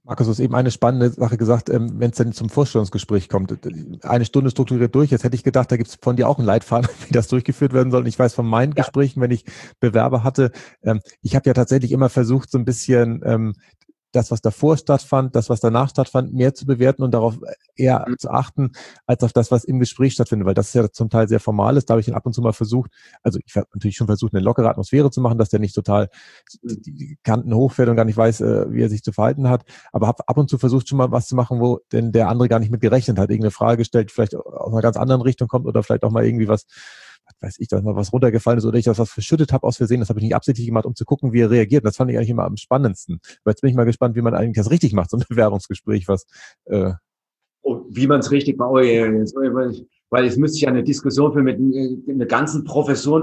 Markus, du hast eben eine spannende Sache gesagt, wenn es dann zum Vorstellungsgespräch kommt. Eine Stunde strukturiert durch. Jetzt hätte ich gedacht, da gibt es von dir auch einen Leitfaden, wie das durchgeführt werden soll. Und ich weiß von meinen Ja. Gesprächen, wenn ich Bewerber hatte, ich habe ja tatsächlich immer versucht, so ein bisschen das, was davor stattfand, das, was danach stattfand, mehr zu bewerten und darauf eher zu achten, als auf das, was im Gespräch stattfindet, weil das ist ja zum Teil sehr formal ist. Da habe ich dann ab und zu mal versucht, also ich habe natürlich schon versucht, eine lockere Atmosphäre zu machen, dass der nicht total die Kanten hochfährt und gar nicht weiß, wie er sich zu verhalten hat, aber habe ab und zu versucht, schon mal was zu machen, wo denn der andere gar nicht mit gerechnet hat, irgendeine Frage gestellt, vielleicht aus einer ganz anderen Richtung kommt oder vielleicht auch mal irgendwie was weiß ich, dass mal was runtergefallen ist oder ich das was verschüttet habe aus Versehen. Das habe ich nicht absichtlich gemacht, um zu gucken, wie er reagiert. Das fand ich eigentlich immer am spannendsten. Aber jetzt bin ich mal gespannt, wie man eigentlich das richtig macht, so ein Bewerbungsgespräch, was Und wie man es richtig macht, weil jetzt müsste ich eine Diskussion führen mit einer ganzen Profession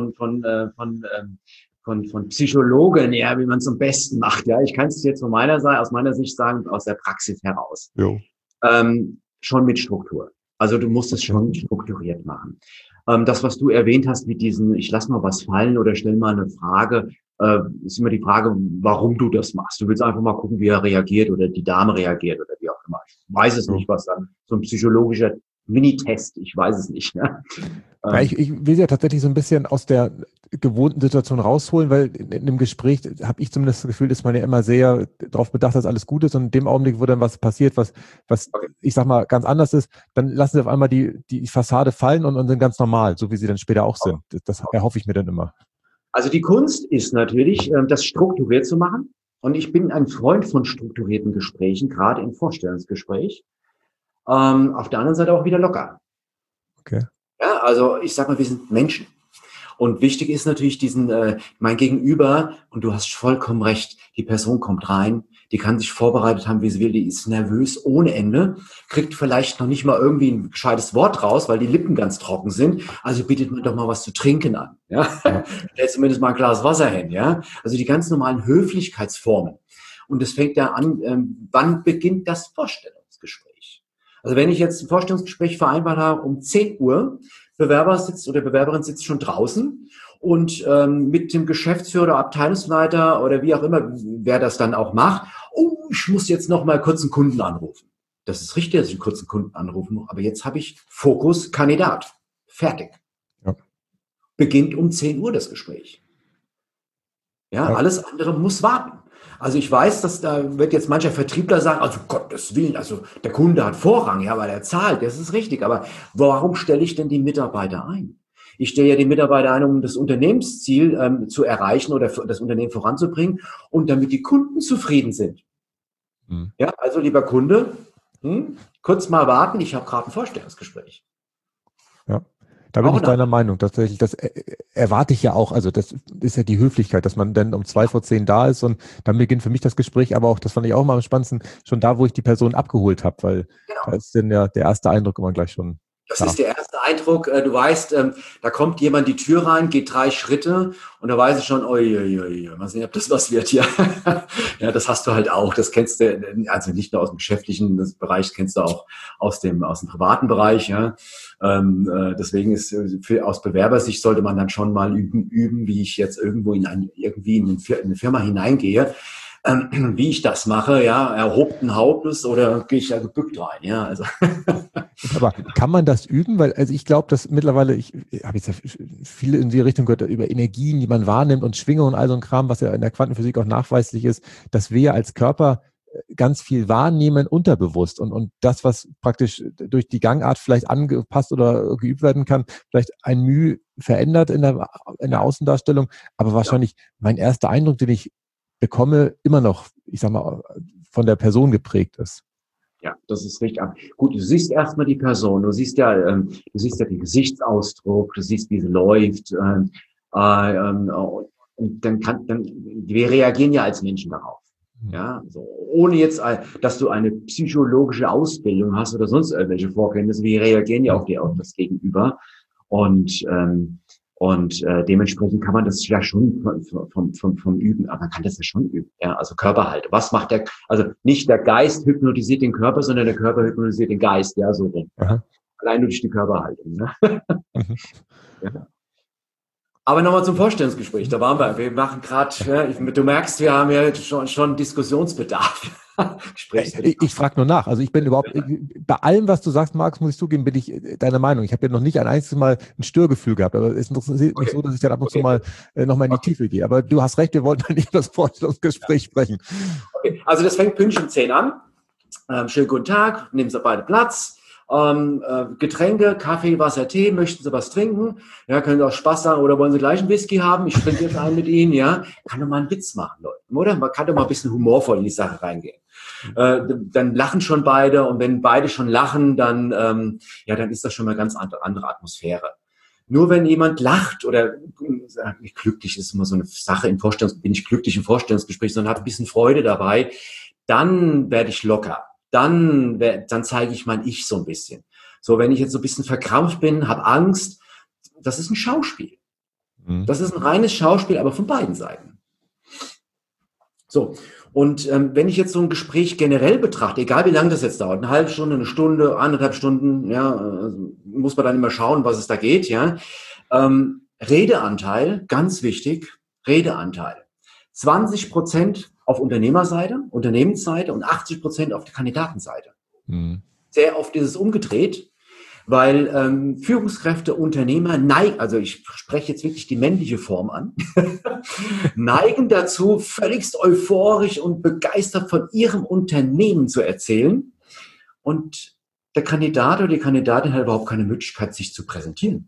von Psychologen, ja, wie man es am besten macht. Ja, ich kann es jetzt aus meiner Sicht sagen, aus der Praxis heraus. jo. Schon mit Struktur. Also du musst es schon strukturiert machen. Das, was du erwähnt hast mit diesen, ich lass mal was fallen oder stell mal eine Frage, ist immer die Frage, warum du das machst. Du willst einfach mal gucken, wie er reagiert oder die Dame reagiert oder wie auch immer. Ich weiß es nicht, was dann so ein psychologischer Minitest, ich weiß es nicht. Ne? Ja, ich will ja tatsächlich so ein bisschen aus der gewohnten Situation rausholen, weil in einem Gespräch habe ich zumindest das Gefühl, ist man ja immer sehr darauf bedacht, dass alles gut ist und in dem Augenblick, wo dann was passiert, was Okay. ich sag mal ganz anders ist, dann lassen sie auf einmal die Fassade fallen und sind ganz normal, so wie sie dann später auch sind. Das erhoffe ich mir dann immer. Also die Kunst ist natürlich, das strukturiert zu machen. Und ich bin ein Freund von strukturierten Gesprächen, gerade im Vorstellungsgespräch. Auf der anderen Seite auch wieder locker. Okay. Ja, also ich sag mal, wir sind Menschen. Und wichtig ist natürlich mein Gegenüber, und du hast vollkommen recht, die Person kommt rein, die kann sich vorbereitet haben, wie sie will, die ist nervös ohne Ende, kriegt vielleicht noch nicht mal irgendwie ein gescheites Wort raus, weil die Lippen ganz trocken sind. Also bietet man doch mal was zu trinken an. Ja? Ja. Stellt zumindest mal ein Glas Wasser hin. Ja? Also die ganz normalen Höflichkeitsformen. Und es fängt ja an, wann beginnt das Vorstellungsgespräch? Also wenn ich jetzt ein Vorstellungsgespräch vereinbart habe um 10 Uhr, Bewerber sitzt oder Bewerberin sitzt schon draußen und mit dem Geschäftsführer, Abteilungsleiter oder wie auch immer, wer das dann auch macht, oh, ich muss jetzt noch mal kurz einen Kunden anrufen. Das ist richtig, dass ich einen kurzen Kunden anrufen muss, aber jetzt habe ich Fokus Kandidat. Fertig. Ja. Beginnt um 10 Uhr das Gespräch. Ja, Ja. alles andere muss warten. Also ich weiß, dass da wird jetzt mancher Vertriebler sagen, also Gottes Willen, also der Kunde hat Vorrang, ja, weil er zahlt, das ist richtig. Aber warum stelle ich denn die Mitarbeiter ein? Ich stelle ja die Mitarbeiter ein, um das Unternehmensziel zu erreichen oder das Unternehmen voranzubringen und damit die Kunden zufrieden sind. Hm. Ja, also lieber Kunde, kurz mal warten, ich habe gerade ein Vorstellungsgespräch. Ja. Da bin Auch ich ein deiner Meinung. Tatsächlich, das erwarte ich ja auch. Also das ist ja die Höflichkeit, dass man dann um 2 vor 10 da ist und dann beginnt für mich das Gespräch. Aber auch, das fand ich auch mal am spannendsten, schon da, wo ich die Person abgeholt habe, weil da genau. ist dann ja der erste Eindruck immer gleich schon Das da. ist der erste Eindruck. Du weißt, da kommt jemand die Tür rein, geht 3 Schritte und da weiß ich schon, oi, mal sehen, ob das was wird hier. Ja, das hast du halt auch. Das kennst du, also nicht nur aus dem geschäftlichen Bereich, kennst du auch aus dem privaten Bereich. Ja. Deswegen ist aus Bewerbersicht sollte man dann schon mal üben, wie ich jetzt irgendwo in eine Firma hineingehe. Wie ich das mache, ja, erhobenen Hauptes oder gehe ich da gebückt rein, ja, also. Aber kann man das üben? Weil, also ich glaube, dass mittlerweile, ich habe jetzt ja viele in die Richtung gehört, über Energien, die man wahrnimmt und Schwingungen und all so ein Kram, was ja in der Quantenphysik auch nachweislich ist, dass wir als Körper ganz viel wahrnehmen unterbewusst und das, was praktisch durch die Gangart vielleicht angepasst oder geübt werden kann, vielleicht ein Mühe verändert in der Außendarstellung, aber wahrscheinlich mein erster Eindruck, den ich bekomme, immer noch, ich sag mal, von der Person geprägt ist. Ja, das ist richtig. Gut, du siehst erstmal die Person, du siehst ja den Gesichtsausdruck, du siehst, wie sie läuft, und wir reagieren ja als Menschen darauf. Ja, so, ohne jetzt, dass du eine psychologische Ausbildung hast oder sonst irgendwelche Vorkenntnisse, wir reagieren ja auf das Gegenüber und dementsprechend kann man das ja schon vom Üben, aber man kann das ja schon üben. Ja, also Körperhaltung. Was macht also nicht der Geist hypnotisiert den Körper, sondern der Körper hypnotisiert den Geist. Ja, so rum. Ja. Aha. Allein durch die Körperhaltung. Ne? Mhm. Ja. Aber nochmal zum Vorstellungsgespräch. Da waren wir. Wir machen gerade, ja, du merkst, wir haben ja schon Diskussionsbedarf. Ich frage nur nach. Also ich bin überhaupt, bei allem, was du sagst, Markus, muss ich zugeben, bin ich deiner Meinung. Ich habe ja noch nicht ein einziges Mal ein Störgefühl gehabt, aber es interessiert mich so, dass ich dann ab und zu mal nochmal in die Tiefe gehe. Aber du hast recht, wir wollten nicht über das Vorstellungsgespräch sprechen. Okay. Also das fängt pünktlich um 10 an. Schönen guten Tag, nehmen Sie beide Platz. Getränke, Kaffee, Wasser, Tee, möchten Sie was trinken? Ja, können Sie auch Spaß sagen, oder wollen Sie gleich einen Whisky haben? Ich trinke jetzt einen mit Ihnen, ja. Kann doch mal einen Witz machen, Leute, oder? Man kann doch mal ein bisschen humorvoll in die Sache reingehen. Dann lachen schon beide, und wenn beide schon lachen, dann ist das schon mal eine ganz andere Atmosphäre. Nur wenn jemand lacht oder nicht glücklich ist, immer so eine Sache bin ich glücklich im Vorstellungsgespräch, sondern habe ein bisschen Freude dabei, dann werde ich locker. Dann zeige ich mein Ich so ein bisschen. So, wenn ich jetzt so ein bisschen verkrampft bin, habe Angst, das ist ein Schauspiel. Das ist ein reines Schauspiel, aber von beiden Seiten. So, und wenn ich jetzt so ein Gespräch generell betrachte, egal wie lange das jetzt dauert, eine halbe Stunde, eine Stunde, 1,5 Stunden, ja, muss man dann immer schauen, was es da geht, ja. Redeanteil, ganz wichtig, Redeanteil. 20% auf Unternehmerseite, Unternehmensseite und 80% auf der Kandidatenseite. Sehr oft ist es umgedreht, weil Führungskräfte, Unternehmer also ich spreche jetzt wirklich die männliche Form an, neigen dazu, völligst euphorisch und begeistert von ihrem Unternehmen zu erzählen, und der Kandidat oder die Kandidatin hat überhaupt keine Möglichkeit, sich zu präsentieren.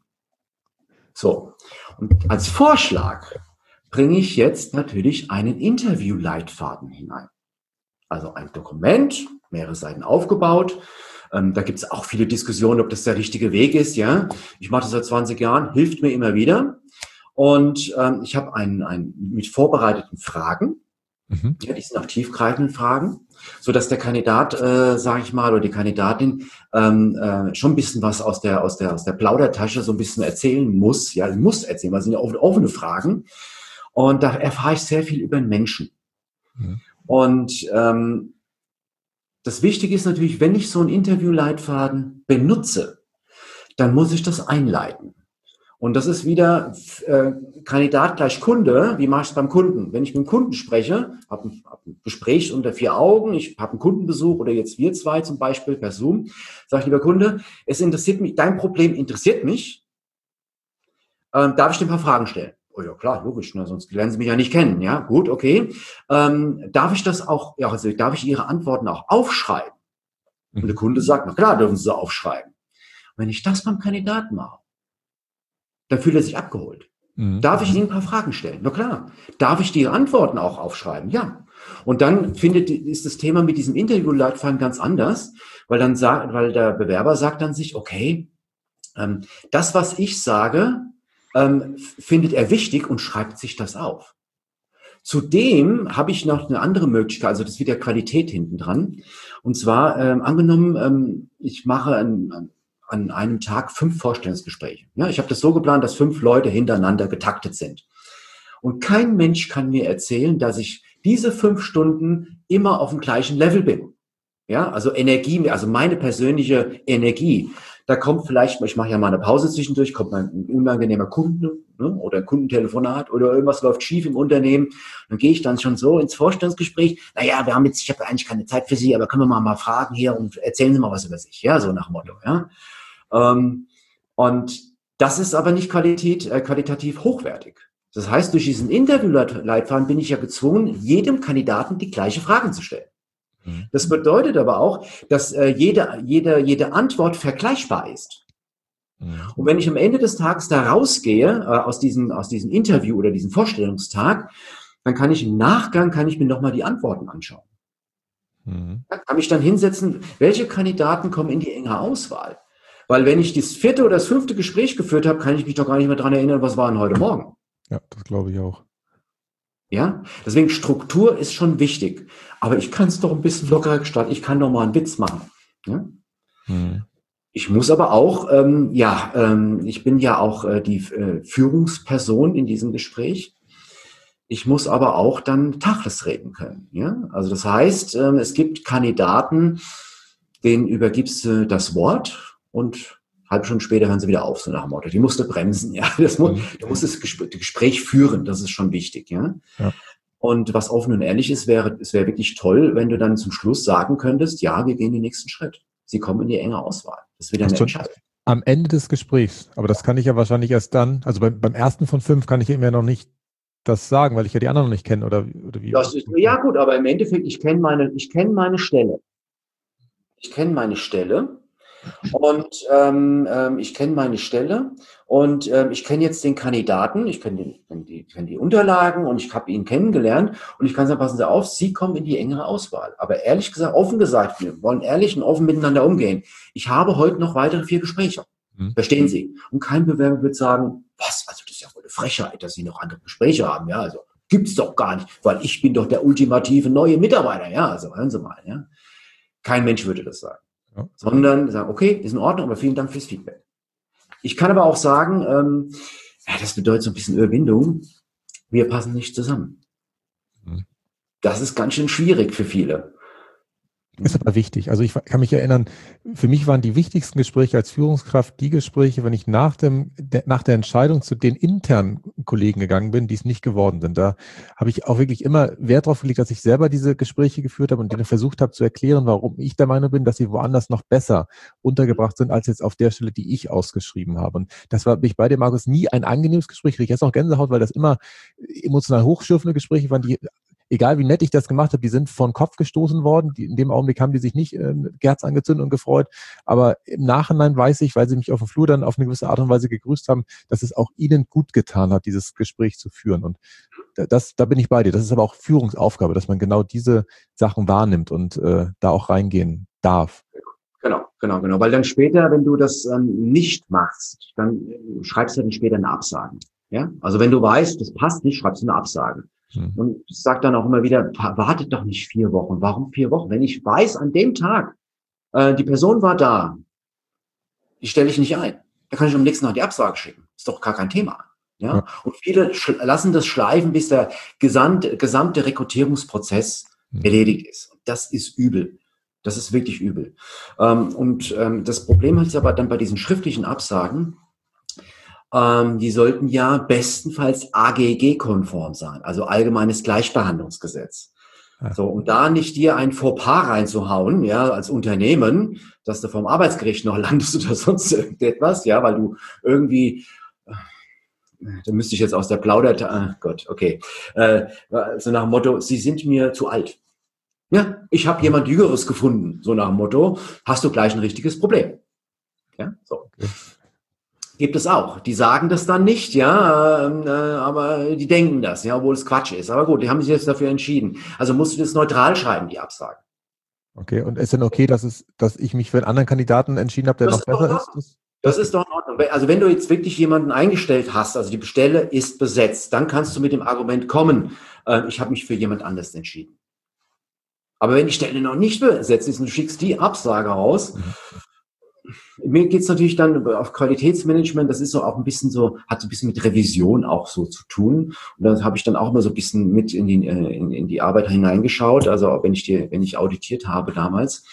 So, und als Vorschlag bringe ich jetzt natürlich einen Interviewleitfaden hinein. Also ein Dokument, mehrere Seiten aufgebaut. Da gibt es auch viele Diskussionen, ob das der richtige Weg ist. Ja, ich mache das seit 20 Jahren, hilft mir immer wieder. Und ich habe einen mit vorbereiteten Fragen. Ja, die sind auch tiefgreifenden Fragen, so dass der Kandidat, sage ich mal, oder die Kandidatin schon ein bisschen was aus der Plaudertasche so ein bisschen erzählen muss. Ja, muss erzählen, weil es sind ja offene Fragen. Und da erfahre ich sehr viel über den Menschen. Und das Wichtige ist natürlich, wenn ich so einen Interviewleitfaden benutze, dann muss ich das einleiten. Und das ist wieder Kandidat gleich Kunde. Wie mache ich es beim Kunden? Wenn ich mit dem Kunden spreche, habe ein Gespräch unter 4 Augen, ich habe einen Kundenbesuch oder jetzt wir zwei zum Beispiel per Zoom, sage ich, lieber Kunde, es interessiert mich, dein Problem interessiert mich. Darf ich dir ein paar Fragen stellen? Oh ja, klar, logisch, ne? Sonst lernen Sie mich ja nicht kennen. Ja, gut, okay. Darf ich das auch, ja, also darf ich Ihre Antworten auch aufschreiben? Und der Kunde sagt, na klar, dürfen Sie aufschreiben. Und wenn ich das beim Kandidaten mache, dann fühlt er sich abgeholt. Darf ich Ihnen ein paar Fragen stellen? Na klar. Darf ich die Antworten auch aufschreiben? Ja. Und dann ist das Thema mit diesem Interviewleitfaden ganz anders, weil der Bewerber sagt dann sich, okay, das, was ich sage, findet er wichtig und schreibt sich das auf. Zudem habe ich noch eine andere Möglichkeit, also das ist wieder Qualität hinten dran. Und zwar, angenommen, ich mache an einem Tag 5 Vorstellungsgespräche. Ja, ich habe das so geplant, dass 5 Leute hintereinander getaktet sind. Und kein Mensch kann mir erzählen, dass ich diese 5 Stunden immer auf dem gleichen Level bin. Ja, also Energie, also meine persönliche Energie. Da kommt vielleicht, ich mache ja mal eine Pause zwischendurch, kommt mal ein unangenehmer Kunde, ne, oder ein Kundentelefonat oder irgendwas läuft schief im Unternehmen. Dann gehe ich dann schon so ins Vorstellungsgespräch. Naja, ich habe eigentlich keine Zeit für Sie, aber können wir mal fragen hier und erzählen Sie mal was über sich. Ja, so nach Motto. Ja. Und das ist aber nicht qualitativ hochwertig. Das heißt, durch diesen Interviewleitfaden bin ich ja gezwungen, jedem Kandidaten die gleiche Fragen zu stellen. Das bedeutet aber auch, dass jede Antwort vergleichbar ist. Und wenn ich am Ende des Tages da rausgehe, aus diesem Interview oder diesem Vorstellungstag, dann kann ich im Nachgang mir nochmal die Antworten anschauen. Da kann ich dann hinsetzen, welche Kandidaten kommen in die enge Auswahl. Weil wenn ich das 4. oder das 5. Gespräch geführt habe, kann ich mich doch gar nicht mehr daran erinnern, was war denn heute Morgen. Ja, das glaube ich auch. Ja, deswegen Struktur ist schon wichtig. Aber ich kann es doch ein bisschen lockerer gestalten. Ich kann doch mal einen Witz machen. Ja? Ich muss aber auch, ich bin ja auch die Führungsperson in diesem Gespräch. Ich muss aber auch dann Tacheles reden können. Ja? Also das heißt, es gibt Kandidaten, denen übergibst du das Wort und halbe Stunde später hören sie wieder auf, so nach dem Motto. Die musste bremsen, ja. Du musst das Gespräch führen, das ist schon wichtig, ja. Ja. Und was offen und ehrlich ist, es wäre wirklich toll, wenn du dann zum Schluss sagen könntest, ja, wir gehen den nächsten Schritt. Sie kommen in die enge Auswahl. Das ist wieder eine Entscheidung. Am Ende des Gesprächs, aber das kann ich ja wahrscheinlich erst dann, also beim ersten von 5 kann ich eben ja noch nicht das sagen, weil ich ja die anderen noch nicht kenne, oder wie? Ja gut, aber im Endeffekt, ich kenne meine Stelle. Ich kenne meine Stelle und ich kenne meine Stelle und ich kenne jetzt den Kandidaten, ich kenne die Unterlagen und ich habe ihn kennengelernt und ich kann sagen, passen Sie auf, Sie kommen in die engere Auswahl. Aber ehrlich gesagt, offen gesagt, wir wollen ehrlich und offen miteinander umgehen. Ich habe heute noch weitere 4 Gespräche. Verstehen Sie? Und kein Bewerber wird sagen, was, also das ist ja wohl eine Frechheit, dass Sie noch andere Gespräche haben, ja, also gibt's doch gar nicht, weil ich bin doch der ultimative neue Mitarbeiter, ja, also hören Sie mal, ja. Kein Mensch würde das sagen, sondern sagen, okay, ist in Ordnung, aber vielen Dank fürs Feedback. Ich kann aber auch sagen, das bedeutet so ein bisschen Überwindung, wir passen nicht zusammen. Das ist ganz schön schwierig für viele. Ist aber wichtig. Also ich kann mich erinnern, für mich waren die wichtigsten Gespräche als Führungskraft die Gespräche, wenn ich nach der Entscheidung zu den internen Kollegen gegangen bin, die es nicht geworden sind. Da habe ich auch wirklich immer Wert drauf gelegt, dass ich selber diese Gespräche geführt habe und denen versucht habe zu erklären, warum ich der Meinung bin, dass sie woanders noch besser untergebracht sind, als jetzt auf der Stelle, die ich ausgeschrieben habe. Und das war bei dir, Markus, nie ein angenehmes Gespräch. Ich kriege jetzt noch Gänsehaut, weil das immer emotional hochschürfende Gespräche waren, die, egal wie nett ich das gemacht habe, die sind vor den Kopf gestoßen worden. In dem Augenblick haben die sich nicht Herz angezündet und gefreut. Aber im Nachhinein weiß ich, weil sie mich auf dem Flur dann auf eine gewisse Art und Weise gegrüßt haben, dass es auch ihnen gut getan hat, dieses Gespräch zu führen. Und da bin ich bei dir. Das ist aber auch Führungsaufgabe, dass man genau diese Sachen wahrnimmt und da auch reingehen darf. Genau. Weil dann später, wenn du das nicht machst, dann schreibst du dann später eine Absage. Ja? Also wenn du weißt, das passt nicht, schreibst du eine Absage. Und ich sage dann auch immer wieder, wartet doch nicht 4 Wochen. Warum 4 Wochen? Wenn ich weiß, an dem Tag, die Person war da, die stelle ich nicht ein. Da kann ich am nächsten Tag die Absage schicken. Ist doch gar kein Thema. Ja? Und viele lassen das schleifen, bis der gesamte Rekrutierungsprozess erledigt ist. Und das ist übel. Das ist wirklich übel. Das Problem ist aber dann bei diesen schriftlichen Absagen, die sollten ja bestenfalls AGG-konform sein, also Allgemeines Gleichbehandlungsgesetz. Ja. So, um da nicht dir ein Fauxpas reinzuhauen, ja, als Unternehmen, dass du vom Arbeitsgericht noch landest oder sonst irgendetwas, ja, weil du irgendwie, da müsste ich jetzt aus der Gott, okay, so nach dem Motto, Sie sind mir zu alt. Ja, ich habe jemand Jüngeres gefunden, so nach dem Motto, hast du gleich ein richtiges Problem. Ja, so. Okay. Gibt es auch. Die sagen das dann nicht, ja, aber die denken das, ja, obwohl es Quatsch ist. Aber gut, die haben sich jetzt dafür entschieden. Also musst du das neutral schreiben, die Absage. Okay, und ist denn okay, dass ich mich für einen anderen Kandidaten entschieden habe, der noch besser ist? Das ist doch in Ordnung. Also wenn du jetzt wirklich jemanden eingestellt hast, also die Stelle ist besetzt, dann kannst du mit dem Argument kommen, ich habe mich für jemand anders entschieden. Aber wenn die Stelle noch nicht besetzt ist und du schickst die Absage raus, mir geht's natürlich dann auf Qualitätsmanagement, das ist so auch ein bisschen so, hat so ein bisschen mit Revision auch so zu tun. Und da habe ich dann auch immer so ein bisschen mit in die Arbeit hineingeschaut, also wenn ich auditiert habe damals.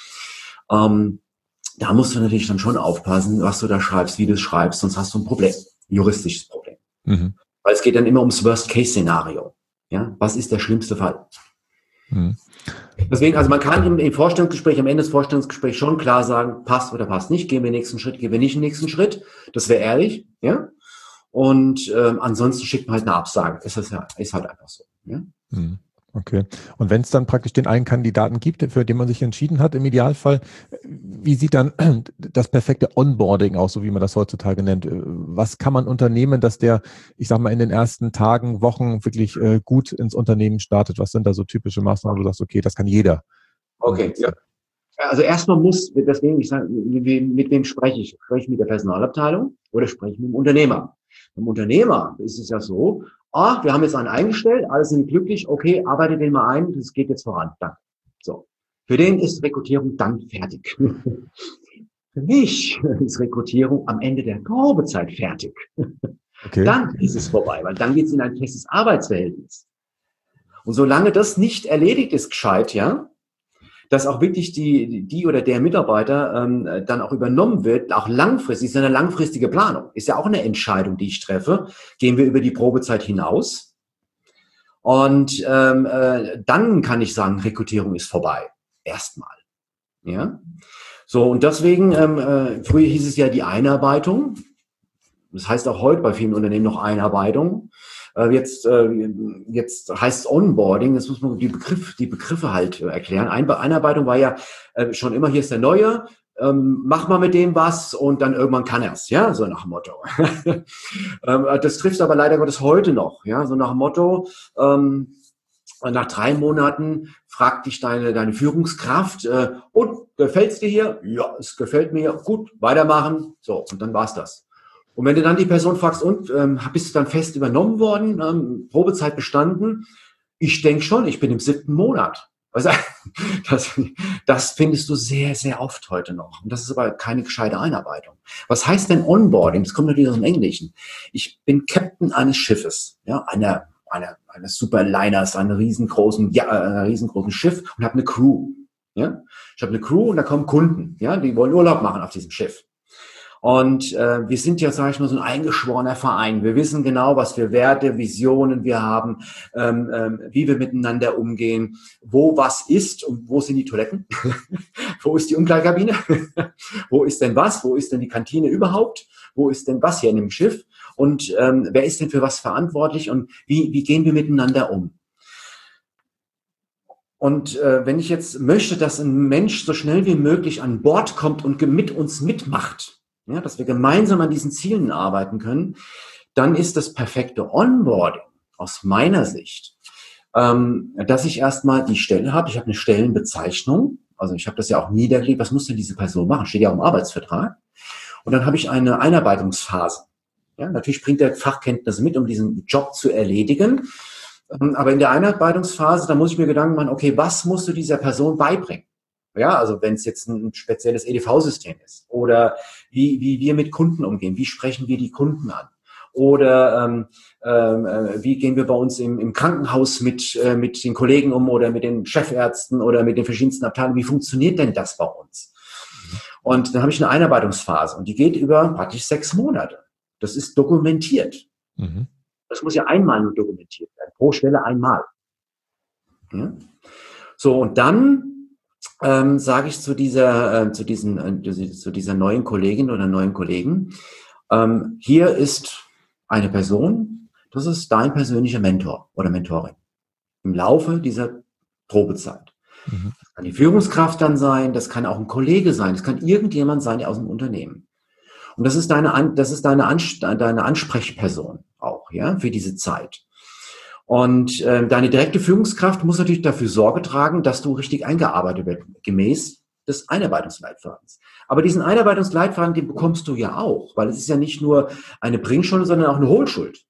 Da musst du natürlich dann schon aufpassen, was du da schreibst, wie du es schreibst, sonst hast du ein Problem, ein juristisches Problem. Weil es geht dann immer ums Worst-Case-Szenario. Ja, was ist der schlimmste Fall? Deswegen, also man kann im Vorstellungsgespräch, am Ende des Vorstellungsgesprächs schon klar sagen, passt oder passt nicht, gehen wir den nächsten Schritt, gehen wir nicht den nächsten Schritt. Das wäre ehrlich, ja. Und ansonsten schickt man halt eine Absage. Ist halt einfach so. Ja? Okay. Und wenn es dann praktisch den einen Kandidaten gibt, für den man sich entschieden hat, im Idealfall, wie sieht dann das perfekte Onboarding aus, so wie man das heutzutage nennt? Was kann man unternehmen, dass der, ich sag mal, in den ersten Tagen, Wochen wirklich gut ins Unternehmen startet? Was sind da so typische Maßnahmen, wo du sagst, okay, das kann jeder? Okay, ja. Also erstmal deswegen, ich sage, mit wem spreche ich? Spreche ich mit der Personalabteilung oder spreche ich mit dem Unternehmer? Beim Unternehmer ist es ja so, wir haben jetzt einen eingestellt, alle sind glücklich, okay, arbeite den mal ein, das geht jetzt voran, danke. So. Für den ist Rekrutierung dann fertig. Für mich ist Rekrutierung am Ende der Probezeit fertig. Okay. Dann ist es vorbei, weil dann geht es in ein festes Arbeitsverhältnis. Und solange das nicht erledigt ist, gescheit, ja, dass auch wirklich die oder der Mitarbeiter dann auch übernommen wird, auch langfristig, ist eine langfristige Planung. Ist ja auch eine Entscheidung, die ich treffe. Gehen wir über die Probezeit hinaus? Und dann kann ich sagen, Rekrutierung ist vorbei. Erstmal. Ja. So, und deswegen, früher hieß es ja die Einarbeitung. Das heißt auch heute bei vielen Unternehmen noch Einarbeitung. Jetzt heißt es Onboarding, das muss man die Begriffe halt erklären. Einarbeitung war ja schon immer, hier ist der Neue, mach mal mit dem was und dann irgendwann kann er es, ja, so nach dem Motto. Das trifft aber leider Gottes heute noch, ja, so nach dem Motto, nach 3 Monaten fragt dich deine Führungskraft, und gefällt's dir hier? Ja, es gefällt mir, gut, weitermachen, so, und dann war's das. Und wenn du dann die Person fragst, und bist du dann fest übernommen worden, Probezeit bestanden? Ich denke schon, ich bin im 7. Monat. Also, das findest du sehr, sehr oft heute noch. Und das ist aber keine gescheite Einarbeitung. Was heißt denn Onboarding? Das kommt natürlich aus dem Englischen. Ich bin Captain eines Schiffes, ja, eines Superliners, einem riesengroßen Schiff und habe eine Crew. Ja? Ich habe eine Crew und da kommen Kunden, ja, die wollen Urlaub machen auf diesem Schiff. Und wir sind ja, sage ich mal, so ein eingeschworener Verein. Wir wissen genau, was für Werte, Visionen wir haben, wie wir miteinander umgehen, wo was ist und wo sind die Toiletten, wo ist die Umkleidekabine, wo ist denn was, wo ist denn die Kantine überhaupt, wo ist denn was hier in dem Schiff und wer ist denn für was verantwortlich und wie gehen wir miteinander um. Und wenn ich jetzt möchte, dass ein Mensch so schnell wie möglich an Bord kommt und mit uns mitmacht, ja, dass wir gemeinsam an diesen Zielen arbeiten können, dann ist das perfekte Onboarding aus meiner Sicht, dass ich erstmal die Stelle habe. Ich habe eine Stellenbezeichnung, also ich habe das ja auch niedergelegt, was muss denn diese Person machen, steht ja auch im Arbeitsvertrag. Und dann habe ich eine Einarbeitungsphase. Ja, natürlich bringt er Fachkenntnisse mit, um diesen Job zu erledigen. Aber in der Einarbeitungsphase, da muss ich mir Gedanken machen, okay, was musst du dieser Person beibringen? Ja, also wenn es jetzt ein spezielles EDV-System ist oder wie wir mit Kunden umgehen, wie sprechen wir die Kunden an oder wie gehen wir bei uns im Krankenhaus mit den Kollegen um oder mit den Chefärzten oder mit den verschiedensten Abteilungen, wie funktioniert denn das bei uns? Und dann habe ich eine Einarbeitungsphase und die geht über praktisch 6 Monate. Das ist dokumentiert. Mhm. Das muss ja einmal nur dokumentiert werden, pro Stelle einmal. Ja? So, und dann sage ich zu dieser neuen Kollegin oder neuen Kollegen, hier ist eine Person, das ist dein persönlicher Mentor oder Mentorin im Laufe dieser Probezeit. Mhm. Das kann die Führungskraft dann sein, das kann auch ein Kollege sein, das kann irgendjemand sein, der aus dem Unternehmen. Und das ist deine Ansprechperson auch, ja, für diese Zeit. Und deine direkte Führungskraft muss natürlich dafür Sorge tragen, dass du richtig eingearbeitet wirst, gemäß des Einarbeitungsleitfadens. Aber diesen Einarbeitungsleitfaden, den bekommst du ja auch, weil es ist ja nicht nur eine Bringschuld, sondern auch eine Hohlschuld.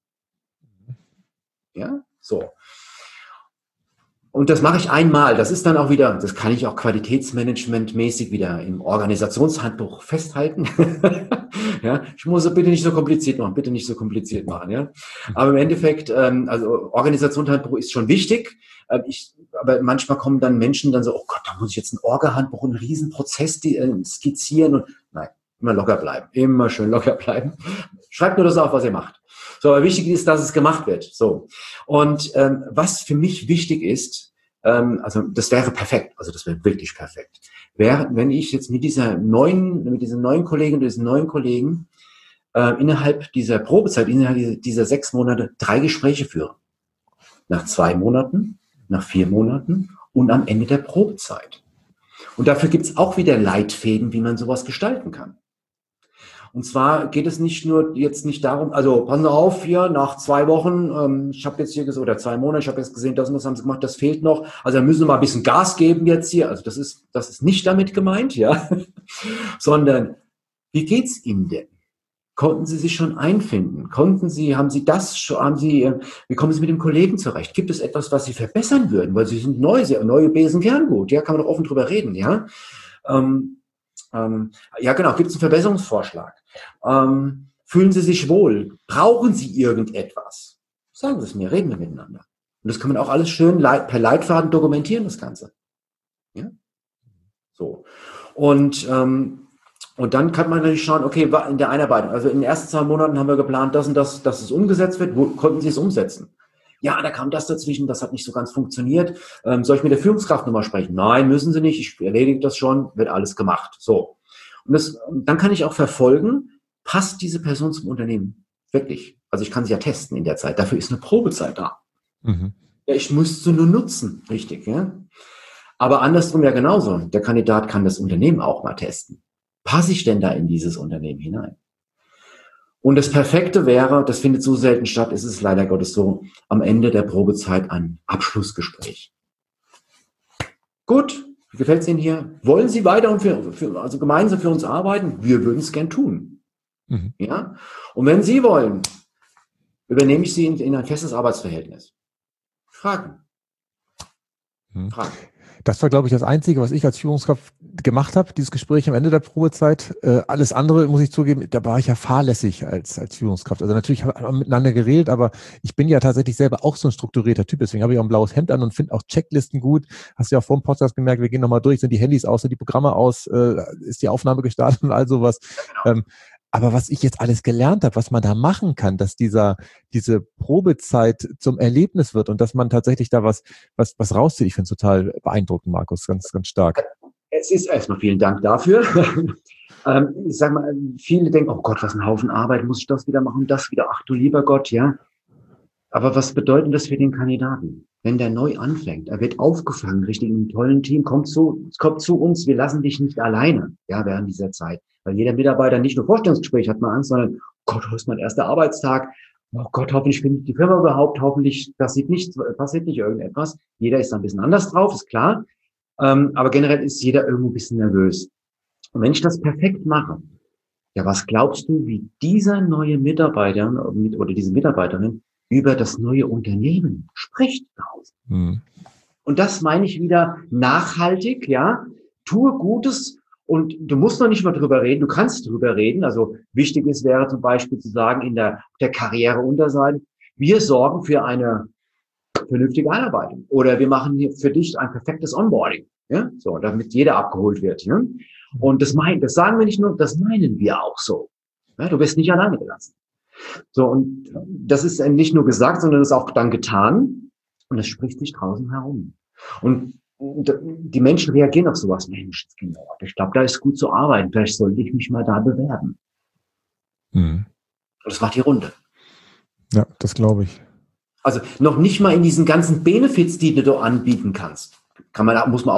Ja, so. Und das mache ich einmal. Das ist dann auch wieder, das kann ich auch qualitätsmanagementmäßig wieder im Organisationshandbuch festhalten. Ja, ich muss es bitte nicht so kompliziert machen, ja. Aber im Endeffekt, also Organisationshandbuch ist schon wichtig. Aber manchmal kommen dann Menschen dann so, oh Gott, da muss ich jetzt ein Orga-Handbuch, einen Riesenprozess skizzieren und nein, immer locker bleiben, immer schön locker bleiben. Schreibt nur das auf, was ihr macht. So, aber wichtig ist, dass es gemacht wird. So. Und was für mich wichtig ist, also das wäre perfekt, also das wäre wirklich perfekt, wäre, wenn ich jetzt mit diesen neuen Kolleginnen und diesen neuen Kollegen innerhalb dieser Probezeit, innerhalb dieser 6 Monate 3 Gespräche führe. Nach 2 Monaten, nach 4 Monaten und am Ende der Probezeit. Und dafür gibt es auch wieder Leitfäden, wie man sowas gestalten kann. Und zwar geht es nicht darum, also passen Sie auf, hier nach 2 Wochen, ich habe jetzt hier oder 2 Monate, ich habe jetzt gesehen, das und das haben Sie gemacht, das fehlt noch. Also da müssen Sie mal ein bisschen Gas geben jetzt hier. Also das ist nicht damit gemeint, ja, sondern wie geht's Ihnen denn? Konnten Sie sich schon einfinden? Wie kommen Sie mit dem Kollegen zurecht? Gibt es etwas, was Sie verbessern würden? Weil Sie sind neu, neue Besen gern gut, ja, kann man doch offen drüber reden, ja. Ja, genau, gibt es einen Verbesserungsvorschlag? Fühlen Sie sich wohl? Brauchen Sie irgendetwas? Sagen Sie es mir, reden wir miteinander. Und das kann man auch alles schön per Leitfaden dokumentieren, das Ganze. Ja? So. Und dann kann man natürlich schauen, okay, in der Einarbeitung, also in den ersten 2 Monaten haben wir geplant, das und das, dass es umgesetzt wird. Wo konnten Sie es umsetzen? Ja, da kam das dazwischen, das hat nicht so ganz funktioniert. Soll ich mit der Führungskraft nochmal sprechen? Nein, müssen Sie nicht, ich erledige das schon, wird alles gemacht. So. Und dann kann ich auch verfolgen, passt diese Person zum Unternehmen? Wirklich. Also ich kann sie ja testen in der Zeit. Dafür ist eine Probezeit da. Mhm. Ja, ich muss sie nur nutzen. Richtig, ja. Aber andersrum ja genauso. Der Kandidat kann das Unternehmen auch mal testen. Passe ich denn da in dieses Unternehmen hinein? Und das Perfekte wäre, das findet so selten statt, ist es leider Gottes so, am Ende der Probezeit ein Abschlussgespräch. Gut, wie gefällt es Ihnen hier? Wollen Sie weiter und also gemeinsam für uns arbeiten? Wir würden es gern tun. Mhm. Ja? Und wenn Sie wollen, übernehme ich Sie in ein festes Arbeitsverhältnis. Fragen. Fragen. Das war, glaube ich, das Einzige, was ich als Führungskraft gemacht habe, dieses Gespräch am Ende der Probezeit. Alles andere, muss ich zugeben, da war ich ja fahrlässig als Führungskraft. Also natürlich haben wir miteinander geredet, aber ich bin ja tatsächlich selber auch so ein strukturierter Typ. Deswegen habe ich auch ein blaues Hemd an und finde auch Checklisten gut. Hast du ja auch vor dem Podcast gemerkt, wir gehen nochmal durch, sind die Handys aus, sind die Programme aus, ist die Aufnahme gestartet und all sowas. Ja, genau. Aber was ich jetzt alles gelernt habe, was man da machen kann, dass diese Probezeit zum Erlebnis wird und dass man tatsächlich da was rauszieht, ich finde es total beeindruckend, Markus, ganz, ganz stark. Es ist erstmal vielen Dank dafür. Ich sag mal, viele denken, oh Gott, was ein Haufen Arbeit, muss ich das wieder machen, das wieder, ach du lieber Gott, ja. Aber was bedeutet das für den Kandidaten? Wenn der neu anfängt, er wird aufgefangen, richtig in einem tollen Team, kommt zu uns, wir lassen dich nicht alleine, ja, während dieser Zeit. Weil jeder Mitarbeiter nicht nur Vorstellungsgespräch hat man Angst, sondern, Gott, heute ist mein erster Arbeitstag. Oh Gott, hoffentlich finde ich die Firma überhaupt, hoffentlich passiert nicht irgendetwas. Jeder ist da ein bisschen anders drauf, ist klar. Aber generell ist jeder irgendwo ein bisschen nervös. Und wenn ich das perfekt mache, ja, was glaubst du, wie dieser neue Mitarbeiter oder diese Mitarbeiterin über das neue Unternehmen spricht draußen? Mhm. Und das meine ich wieder nachhaltig, ja. Tue Gutes. Und du musst noch nicht mal drüber reden, du kannst drüber reden. Also wichtig ist, wäre zum Beispiel zu sagen, in der Karriereunterseite, wir sorgen für eine vernünftige Einarbeitung. Oder wir machen hier für dich ein perfektes Onboarding. Ja? So, damit jeder abgeholt wird. Ja? Und das sagen wir nicht nur, das meinen wir auch so. Ja? Du wirst nicht alleine gelassen. So, und das ist nicht nur gesagt, sondern das ist auch dann getan. Und das spricht sich draußen herum. Und die Menschen reagieren auf sowas. Mensch, ich glaube, da ist gut zu arbeiten. Vielleicht sollte ich mich mal da bewerben. Und das macht die Runde. Ja, das glaube ich. Also noch nicht mal in diesen ganzen Benefits, die du anbieten kannst. Man muss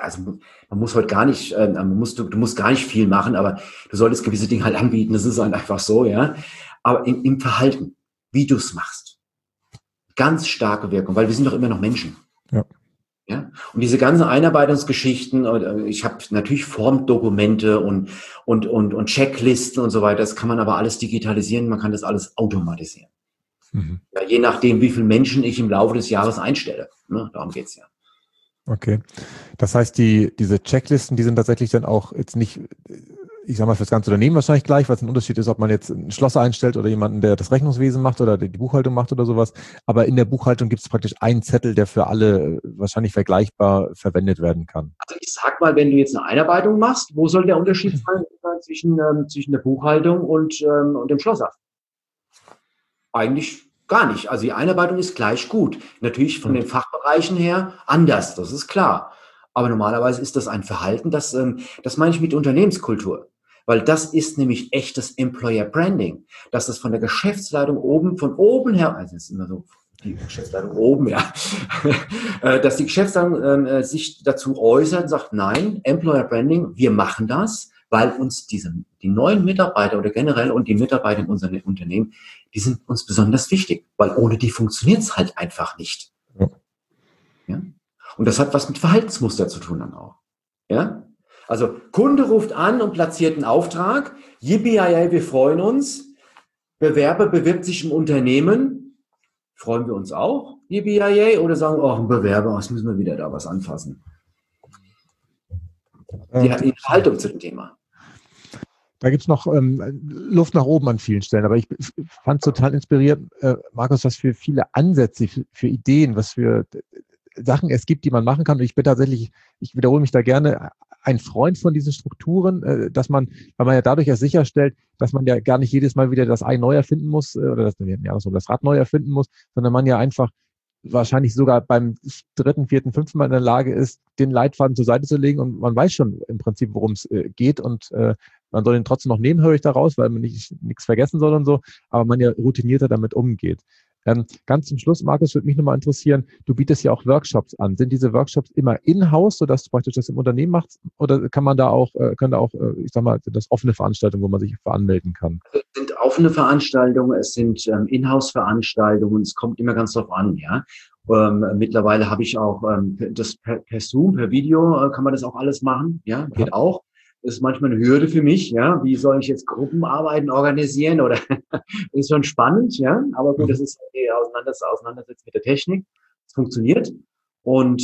heute gar nicht, du musst gar nicht viel machen, aber du solltest gewisse Dinge halt anbieten. Das ist halt einfach so, ja. Aber im Verhalten, wie du es machst. Ganz starke Wirkung, weil wir sind doch immer noch Menschen. Ja. Ja, und diese ganzen Einarbeitungsgeschichten, ich habe natürlich Formdokumente und Checklisten und so weiter, das kann man aber alles digitalisieren, man kann das alles automatisieren. Mhm. Ja, je nachdem, wie viele Menschen ich im Laufe des Jahres einstelle. Ne, darum geht's ja. Okay. Das heißt, diese Checklisten, die sind tatsächlich dann auch jetzt nicht, ich sag mal, für das ganze Unternehmen wahrscheinlich gleich, weil es ein Unterschied ist, ob man jetzt einen Schlosser einstellt oder jemanden, der das Rechnungswesen macht oder die Buchhaltung macht oder sowas. Aber in der Buchhaltung gibt es praktisch einen Zettel, der für alle wahrscheinlich vergleichbar verwendet werden kann. Also ich sag mal, wenn du jetzt eine Einarbeitung machst, wo soll der Unterschied sein zwischen der Buchhaltung und dem Schlosser? Eigentlich gar nicht. Also die Einarbeitung ist gleich gut. Natürlich von den Fachbereichen her anders, das ist klar. Aber normalerweise ist das ein Verhalten, das meine ich mit Unternehmenskultur. Weil das ist nämlich echtes Employer Branding. Dass das von der Geschäftsleitung von oben her, also das ist immer so, die Geschäftsleitung oben, ja, dass die Geschäftsleitung sich dazu äußert und sagt, nein, Employer Branding, wir machen das, weil uns die neuen Mitarbeiter oder generell und die Mitarbeiter in unseren Unternehmen, die sind uns besonders wichtig, weil ohne die funktioniert es halt einfach nicht. Ja. Ja? Und das hat was mit Verhaltensmuster zu tun dann auch. Ja? Also Kunde ruft an und platziert einen Auftrag. Yippie, wir freuen uns. Bewerber bewirbt sich im Unternehmen. Freuen wir uns auch? Yippie, oder sagen, oh, ein Bewerber, was müssen wir wieder da was anfassen? Die hat eine Haltung zu dem Thema. Da gibt es noch Luft nach oben an vielen Stellen. Aber ich fand es total inspirierend, Markus, was für viele Ansätze, für Ideen, was für Sachen es gibt, die man machen kann. Und ich bin tatsächlich, ich wiederhole mich da gerne, ein Freund von diesen Strukturen, dass man, weil man ja dadurch ja sicherstellt, dass man ja gar nicht jedes Mal wieder das Ei neu erfinden muss oder das Rad neu erfinden muss, sondern man ja einfach wahrscheinlich sogar beim dritten, vierten, fünften Mal in der Lage ist, den Leitfaden zur Seite zu legen und man weiß schon im Prinzip, worum es geht und man soll den trotzdem noch nehmen, höre ich daraus, weil man nichts vergessen soll und so, aber man ja routinierter damit umgeht. Ganz zum Schluss, Markus, würde mich nochmal interessieren, du bietest ja auch Workshops an. Sind diese Workshops immer in-house, sodass du praktisch das im Unternehmen machst? Oder kann man da auch, ich sag mal, das offene Veranstaltungen, wo man sich veranmelden kann? Es sind offene Veranstaltungen, es sind Inhouse-Veranstaltungen, es kommt immer ganz drauf an, ja. Mittlerweile habe ich auch das per Zoom, per Video kann man das auch alles machen, ja, geht auch. Das ist manchmal eine Hürde für mich, ja. Wie soll ich jetzt Gruppenarbeiten organisieren oder ist schon spannend, ja. Aber gut, das ist die Auseinandersetzung mit der Technik. Es funktioniert. Und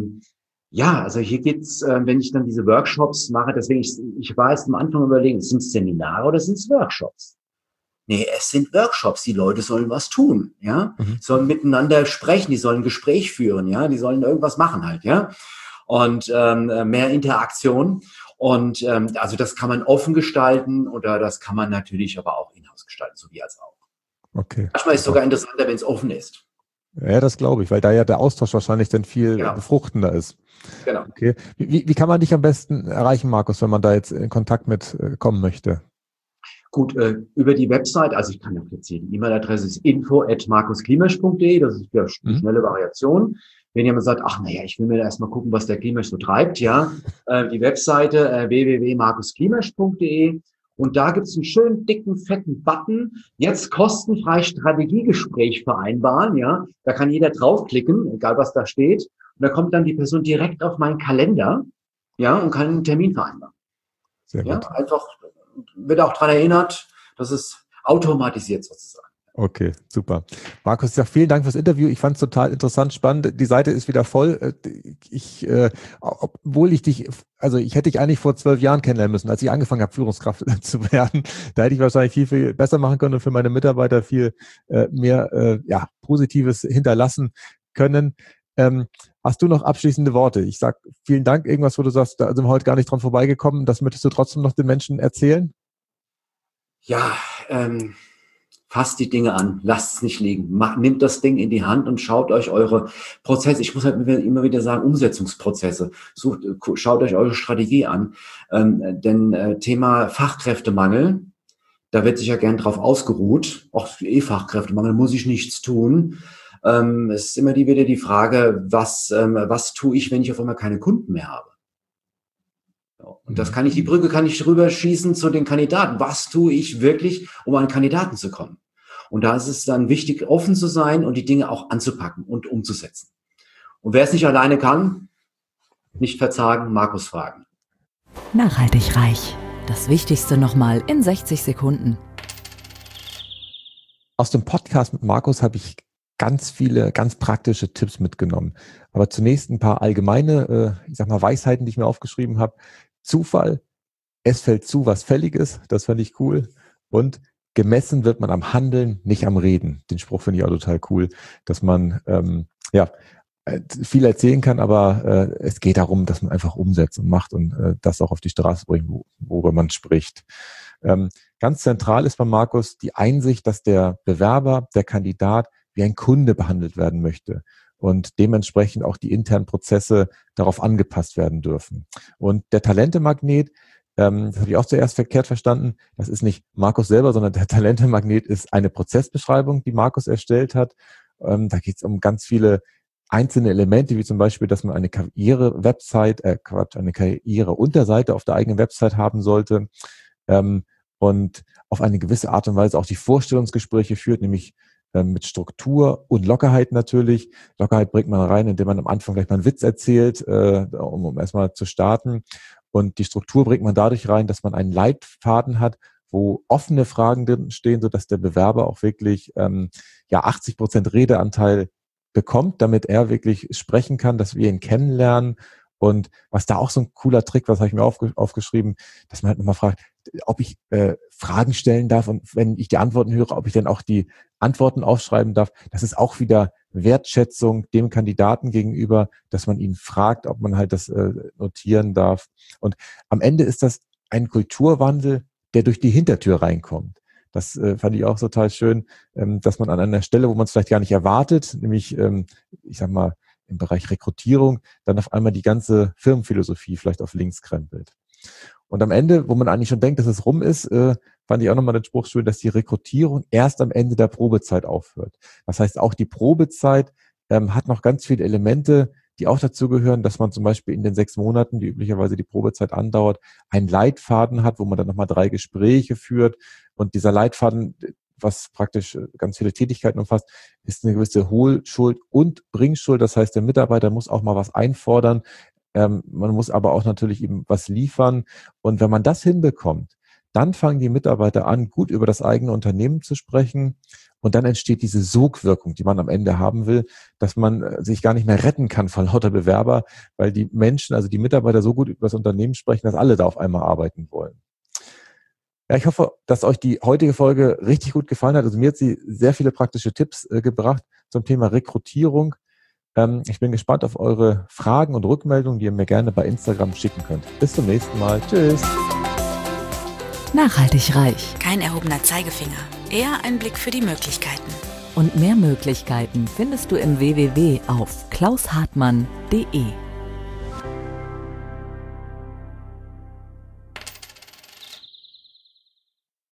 ja, also hier geht's, wenn ich dann diese Workshops mache, deswegen ich war jetzt am Anfang überlegen, sind es Seminare oder sind es Workshops? Nee, es sind Workshops. Die Leute sollen was tun, ja. Sollen miteinander sprechen, die sollen ein Gespräch führen, ja. Die sollen irgendwas machen halt, ja. Und mehr Interaktion. Und also das kann man offen gestalten oder das kann man natürlich aber auch in-house gestalten, so wie als auch. Okay. Manchmal ist es sogar interessanter, wenn es offen ist. Ja, das glaube ich, weil da ja der Austausch wahrscheinlich dann viel befruchtender ist. Genau. Okay. Wie kann man dich am besten erreichen, Markus, wenn man da jetzt in Kontakt mit kommen möchte? Gut, über die Website, also ich kann ja jetzt hier, die E-Mail-Adresse ist info@markusklimasch.de, das ist ja eine schnelle Variation. Wenn jemand sagt, ach naja, ich will mir da erstmal gucken, was der Klimasch so treibt, ja, die Webseite www.markusklimasch.de und da gibt's einen schönen, dicken, fetten Button, jetzt kostenfrei Strategiegespräch vereinbaren, ja, da kann jeder draufklicken, egal was da steht, und da kommt dann die Person direkt auf meinen Kalender, ja, und kann einen Termin vereinbaren. Sehr gut. Ja, einfach wird auch daran erinnert, dass es automatisiert sozusagen. Okay, super. Markus, ja, vielen Dank fürs Interview. Ich fand es total interessant, spannend. Die Seite ist wieder voll. Ich hätte dich eigentlich vor 12 Jahren kennenlernen müssen, als ich angefangen habe, Führungskraft zu werden. Da hätte ich wahrscheinlich viel, viel besser machen können und für meine Mitarbeiter viel mehr Positives hinterlassen können. Hast du noch abschließende Worte? Ich sag vielen Dank. Irgendwas, wo du sagst, da sind wir heute gar nicht dran vorbeigekommen. Das möchtest du trotzdem noch den Menschen erzählen? Ja, fasst die Dinge an, lasst es nicht liegen. Nehmt das Ding in die Hand und schaut euch eure Prozesse, ich muss halt immer wieder sagen, Umsetzungsprozesse. Schaut euch eure Strategie an. Denn Thema Fachkräftemangel, da wird sich ja gern drauf ausgeruht. Auch Fachkräftemangel, muss ich nichts tun. Es ist immer wieder die Frage, was tue ich, wenn ich auf einmal keine Kunden mehr habe? Und die Brücke kann ich rüberschießen zu den Kandidaten. Was tue ich wirklich, um an Kandidaten zu kommen? Und da ist es dann wichtig, offen zu sein und die Dinge auch anzupacken und umzusetzen. Und wer es nicht alleine kann, nicht verzagen, Markus fragen. Nachhaltig reich. Das Wichtigste nochmal in 60 Sekunden. Aus dem Podcast mit Markus habe ich ganz viele, ganz praktische Tipps mitgenommen. Aber zunächst ein paar allgemeine, Weisheiten, die ich mir aufgeschrieben habe. Zufall, es fällt zu, was fällig ist. Das fand ich cool. Und gemessen wird man am Handeln, nicht am Reden. Den Spruch finde ich auch total cool, dass man viel erzählen kann, aber es geht darum, dass man einfach umsetzt und macht und das auch auf die Straße bringt, worüber man spricht. Ganz zentral ist bei Markus die Einsicht, dass der Bewerber, der Kandidat wie ein Kunde behandelt werden möchte und dementsprechend auch die internen Prozesse darauf angepasst werden dürfen. Und der Talentemagnet, das habe ich auch zuerst verkehrt verstanden, das ist nicht Markus selber, sondern der Talentemagnet ist eine Prozessbeschreibung, die Markus erstellt hat. Da geht es um ganz viele einzelne Elemente, wie zum Beispiel, dass man eine eine Karriereunterseite auf der eigenen Website haben sollte und auf eine gewisse Art und Weise auch die Vorstellungsgespräche führt, nämlich mit Struktur und Lockerheit natürlich. Lockerheit bringt man rein, indem man am Anfang gleich mal einen Witz erzählt, um erstmal zu starten. Und die Struktur bringt man dadurch rein, dass man einen Leitfaden hat, wo offene Fragen drin stehen, sodass der Bewerber auch wirklich 80% Redeanteil bekommt, damit er wirklich sprechen kann, dass wir ihn kennenlernen. Und was da auch so ein cooler Trick, was habe ich mir aufgeschrieben, dass man halt nochmal fragt, ob ich Fragen stellen darf und wenn ich die Antworten höre, ob ich dann auch die Antworten aufschreiben darf. Das ist auch wieder Wertschätzung dem Kandidaten gegenüber, dass man ihn fragt, ob man halt das notieren darf. Und am Ende ist das ein Kulturwandel, der durch die Hintertür reinkommt. Das fand ich auch total schön, dass man an einer Stelle, wo man es vielleicht gar nicht erwartet, nämlich, ich sag mal, im Bereich Rekrutierung, dann auf einmal die ganze Firmenphilosophie vielleicht auf links krempelt. Und am Ende, wo man eigentlich schon denkt, dass es rum ist, fand ich auch nochmal den Spruch schön, dass die Rekrutierung erst am Ende der Probezeit aufhört. Das heißt, auch die Probezeit hat noch ganz viele Elemente, die auch dazu gehören, dass man zum Beispiel in den 6 Monaten, die üblicherweise die Probezeit andauert, einen Leitfaden hat, wo man dann nochmal 3 Gespräche führt. Und dieser Leitfaden, was praktisch ganz viele Tätigkeiten umfasst, ist eine gewisse Hohlschuld und Bringschuld. Das heißt, der Mitarbeiter muss auch mal was einfordern. Man muss aber auch natürlich eben was liefern. Und wenn man das hinbekommt, dann fangen die Mitarbeiter an, gut über das eigene Unternehmen zu sprechen. Und dann entsteht diese Sogwirkung, die man am Ende haben will, dass man sich gar nicht mehr retten kann von lauter Bewerber, weil die Menschen, also die Mitarbeiter so gut über das Unternehmen sprechen, dass alle da auf einmal arbeiten wollen. Ja, ich hoffe, dass euch die heutige Folge richtig gut gefallen hat. Also mir hat sie sehr viele praktische Tipps gebracht zum Thema Rekrutierung. Ich bin gespannt auf eure Fragen und Rückmeldungen, die ihr mir gerne bei Instagram schicken könnt. Bis zum nächsten Mal. Tschüss. Nachhaltig reich. Kein erhobener Zeigefinger, eher ein Blick für die Möglichkeiten. Und mehr Möglichkeiten findest du im www auf klaushartmann.de.